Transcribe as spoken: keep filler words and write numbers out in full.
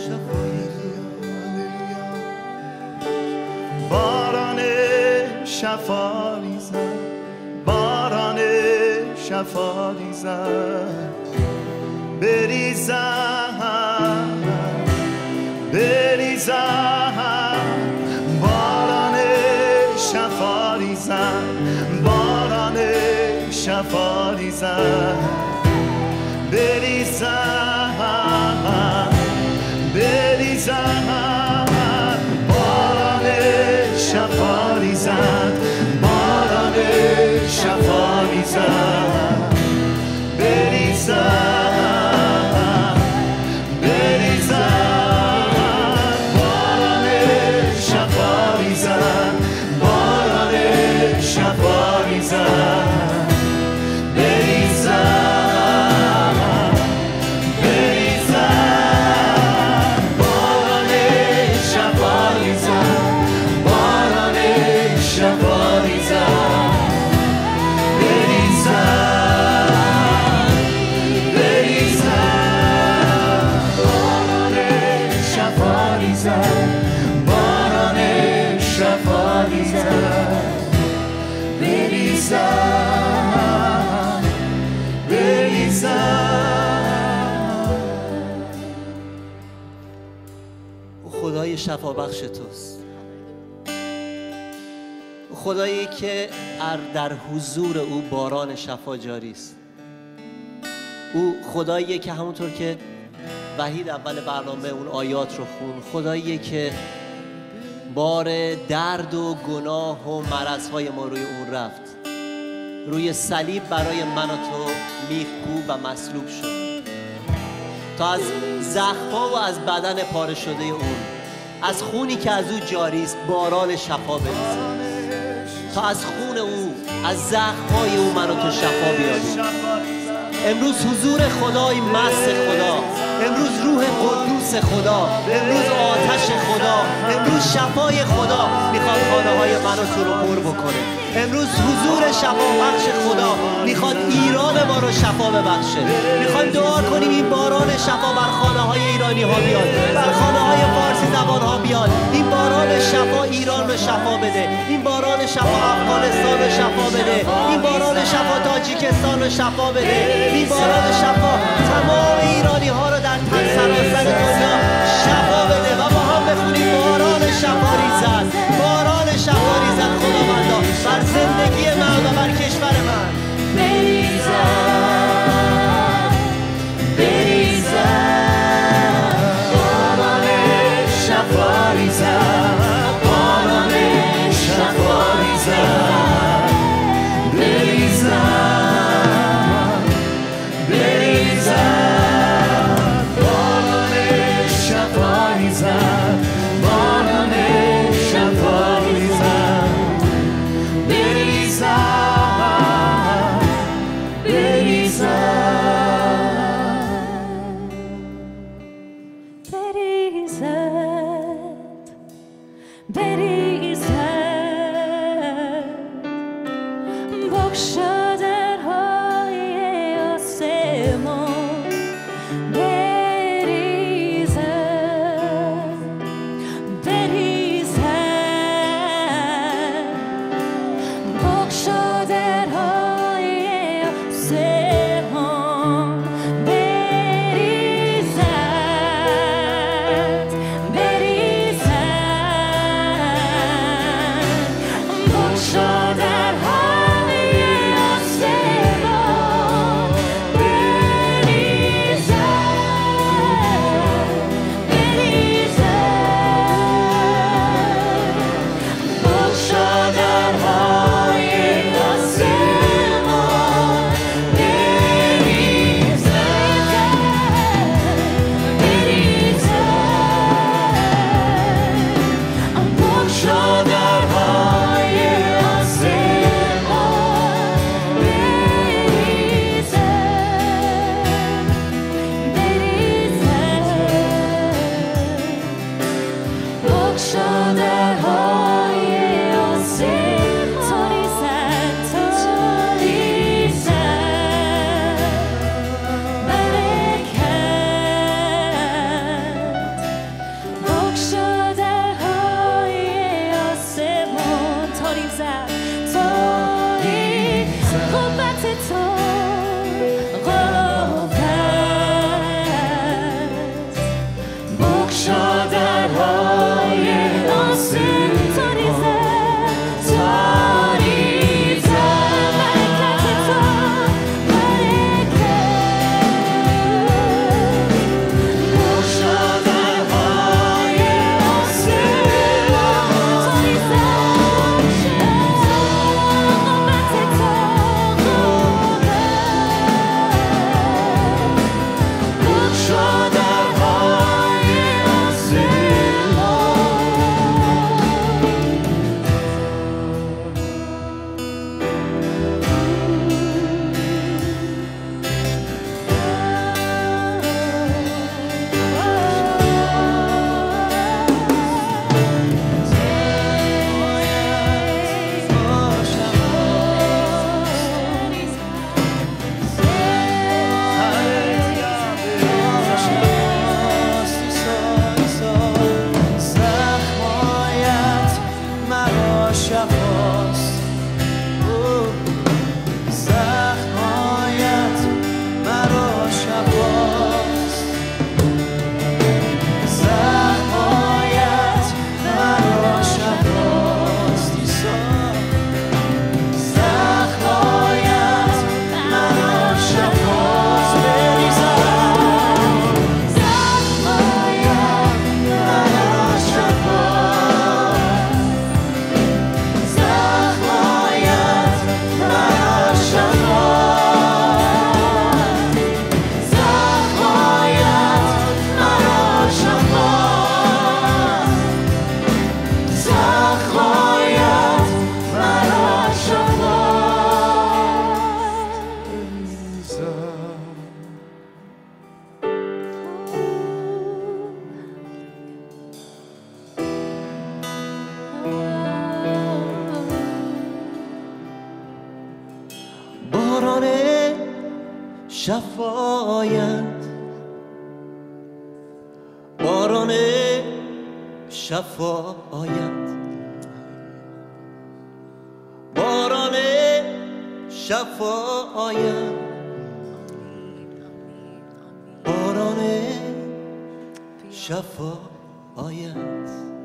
باران شفا ریزد، باران شفا ریزد، بریزد بریزد، باران شفا ریزد، باران شفا ریزد، بریزد بریزد، باران شفا ریزد، باران شفا ریزد، بریزد بریزد، باران شفا ریزد، باران شفا ریزد، بریزد بریزد، باران شفا ریزد، باران شفا ریزد، بریزد بریزد، باران شفا ریزد، باران شفا ریزد، بریزد بریزد. او خدای شفا بخش توست، او خدایی که در حضور او باران شفا جاری است. او خداییه که همونطور که وحید اول برنامه اون آیات رو خون، خداییه که بار درد و گناه و مرضهای ما روی اون رفت، روی صلیب برای من و تو میخکوب و مصلوب شد تا از زخم‌ها و از بدن پاره شده اون، از خونی که از او جاری است باران شفا بریزه، تا از خون او، از زخم‌های او من و تو شفا بیابیم. امروز حضور خدای مست خدا، امروز روح قدوس خدا، امروز آتش خدا، امروز شفای خدا میخواد خانه های من و تو رو پر بکنه. امروز حضور شفا بخش خدا میخواد ایران ما رو شفا ببخشه. میخواد دعا کنیم این باران شفا بر خانه های ایرانی ها بیاد، بر خانه های فارسی زبان ها بیاد. این باران شفا ایران رو شفا بده، این باران شفا افغانستان رو شفا بده، این باران شفا تاجیکستان رو شفا بده، این باران شفا تمام ایرانی ها رو در سراسر دنیا شفا بده. و با هم بخونیم باران شفا ریزد، باران شفا ریزد خداوندا بر زندگی من و بر کشور من. بریزد بریزد، باران شفا ریزد، باران شفا ریزد، بریزد بریزد، باران شفایت، باران شفایت، باران شفایت، باران شفایت.